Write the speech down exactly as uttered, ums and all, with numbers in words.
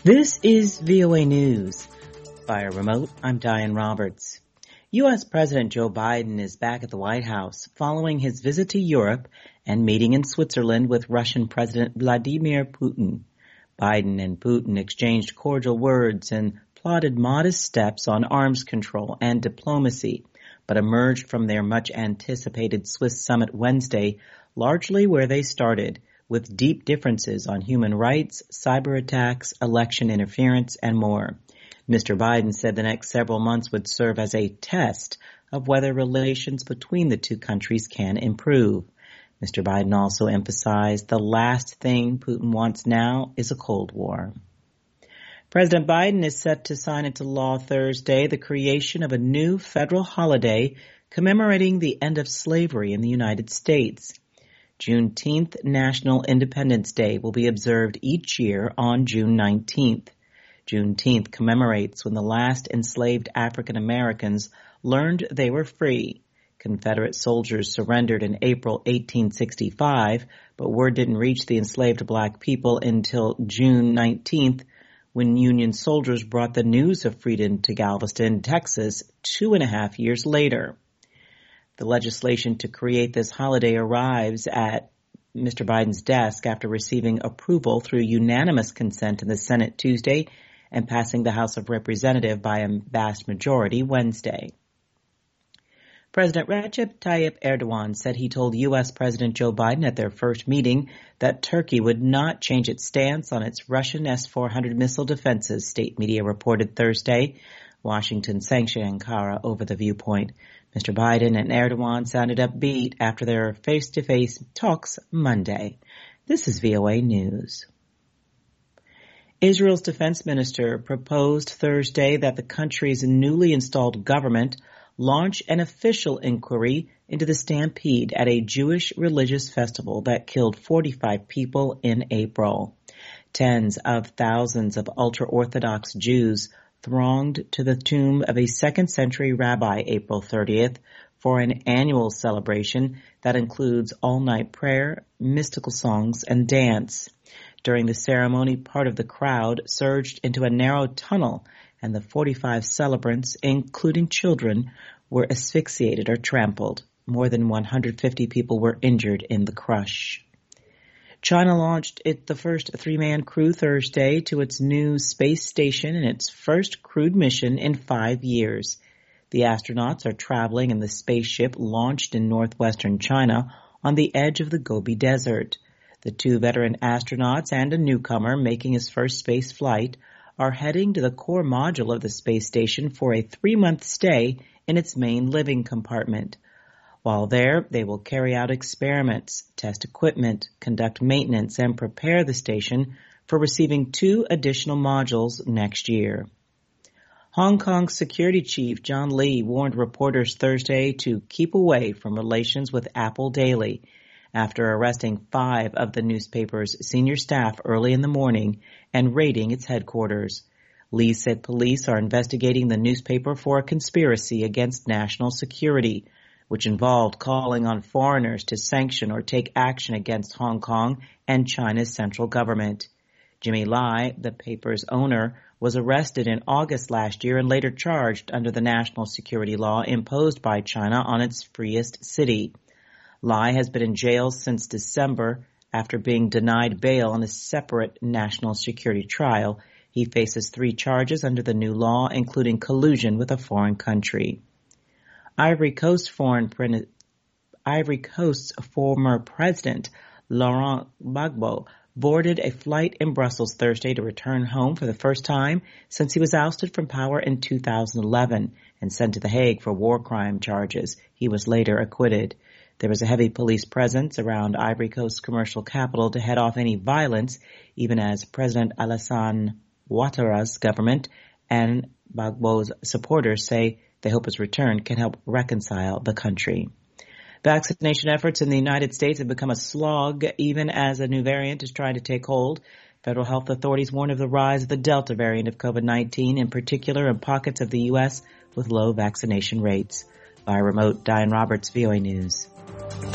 This is V O A News. Via remote, I'm Diane Roberts. U S. President Joe Biden is back at the White House following his visit to Europe and meeting in Switzerland with Russian President Vladimir Putin. Biden and Putin exchanged cordial words and plotted modest steps on arms control and diplomacy, but emerged from their much-anticipated Swiss summit Wednesday largely where they started, with deep differences on human rights, cyber attacks, election interference, and more. Mister Biden said the next several months would serve as a test of whether relations between the two countries can improve. Mister Biden also emphasized the last thing Putin wants now is a Cold War. President Biden is set to sign into law Thursday the creation of a new federal holiday commemorating the end of slavery in the United States. Juneteenth, National Independence Day, will be observed each year on June nineteenth. Juneteenth commemorates when the last enslaved African Americans learned they were free. Confederate soldiers surrendered in April eighteen sixty-five, but word didn't reach the enslaved black people until June nineteenth, when Union soldiers brought the news of freedom to Galveston, Texas, two and a half years later. The legislation to create this holiday arrives at Mister Biden's desk after receiving approval through unanimous consent in the Senate Tuesday and passing the House of Representatives by a vast majority Wednesday. President Recep Tayyip Erdogan said he told U S. President Joe Biden at their first meeting that Turkey would not change its stance on its Russian S four hundred missile defenses, state media reported Thursday. Washington sanctioned Ankara over the viewpoint. Mister Biden and Erdogan sounded upbeat after their face-to-face talks Monday. This is V O A News. Israel's defense minister proposed Thursday that the country's newly installed government launch an official inquiry into the stampede at a Jewish religious festival that killed forty-five people in April. Tens of thousands of ultra-Orthodox Jews thronged to the tomb of a second-century rabbi April thirtieth for an annual celebration that includes all-night prayer, mystical songs, and dance. During the ceremony, part of the crowd surged into a narrow tunnel, and the forty-five celebrants, including children, were asphyxiated or trampled. More than one hundred fifty people were injured in the crush. China launched it the first three-man crew Thursday to its new space station in its first crewed mission in five years. The astronauts are traveling in the spaceship launched in northwestern China on the edge of the Gobi Desert. The two veteran astronauts and a newcomer making his first space flight are heading to the core module of the space station for a three-month stay in its main living compartment. While there, they will carry out experiments, test equipment, conduct maintenance, and prepare the station for receiving two additional modules next year. Hong Kong security chief John Lee warned reporters Thursday to keep away from relations with Apple Daily after arresting five of the newspaper's senior staff early in the morning and raiding its headquarters. Lee said police are investigating the newspaper for a conspiracy against national security, which involved calling on foreigners to sanction or take action against Hong Kong and China's central government. Jimmy Lai, the paper's owner, was arrested in August last year and later charged under the national security law imposed by China on its freest city. Lai has been in jail since December after being denied bail on a separate national security trial. He faces three charges under the new law, including collusion with a foreign country. Ivory Coast foreign pre- Ivory Coast's former president, Laurent Gbagbo, boarded a flight in Brussels Thursday to return home for the first time since he was ousted from power in two thousand eleven and sent to The Hague for war crime charges. He was later acquitted. There was a heavy police presence around Ivory Coast's commercial capital to head off any violence, even as President Alassane Ouattara's government and Gbagbo's supporters say they hope his return can help reconcile the country. Vaccination efforts in the United States have become a slog, even as a new variant is trying to take hold. Federal health authorities warn of the rise of the Delta variant of COVID nineteen, in particular in pockets of the U S with low vaccination rates. By remote, Diane Roberts, V O A News.